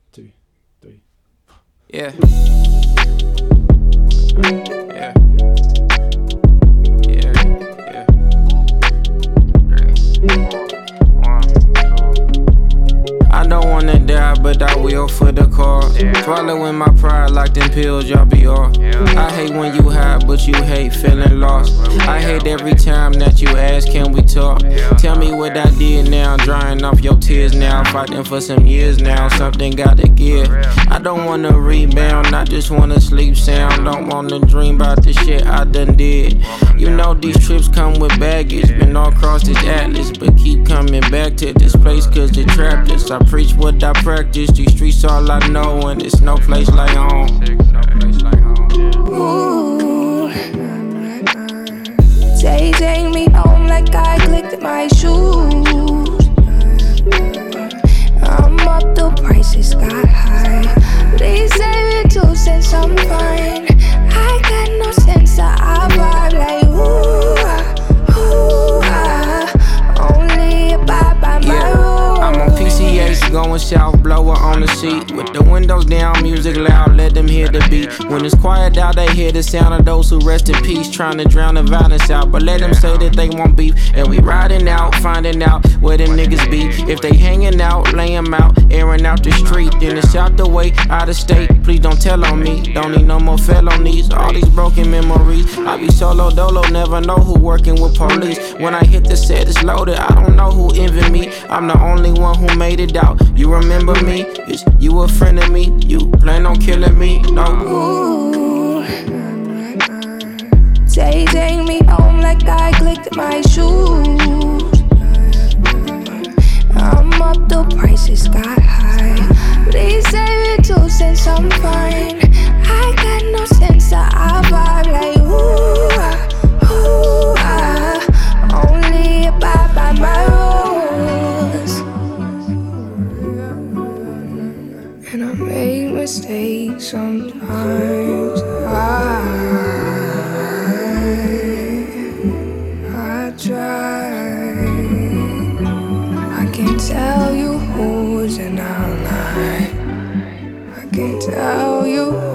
2, 3. Yeah. Yeah. Yeah. Yeah. 3, 4, 1, 2. I don't wanna die, but I will for the cause. Swallowing my pride like them pills, y'all be off. I hate when you high, but you hate feeling lost. I hate every time that you ask, can we talk? Tell me what I did now, drying off your tears now. Fighting for some years now, something gotta give. I don't wanna rebound, I just wanna sleep sound. Don't wanna dream about the shit I done did. You know these trips come with baggage. Been all across this atlas, but keep coming back to this place cause it trapped us. I preach what I practice, these streets all I know, and it's no place like home. Ooh. Take me home like I clicked my shoes. I'm up, the prices got high. Please save it 2 cents, I'm fine. I got no sense, I vibe like only abide by my rules. I'm on PCH, going south, blower on the seat. With the windows down, music loud, let them hear the beat. When it's quiet out, they hear the sound of those who rest in peace. Trying to drown the violence out, but let them say that they want beef. And we riding out, finding out where them niggas be. If they hanging out, lay 'em out, airing out the street. Then it's out the way, out of state, please don't tell on me. Don't need no more felonies, all these broken memories. I be solo dolo, never know who working with police. When I hit the set, it's loaded, I don't know who envy me. I'm the only one who made it out. You remember me? Is you a friend of me? You plan on killing me? No. Ooh. Take me home like I clicked my shoes. I'm up, the prices got high. Please save it 2 cents, I'm fine. I got no sense, I vibe like only abide by my rules. And I make mistakes sometimes. I try. I can't tell you who's in our life. I can't tell you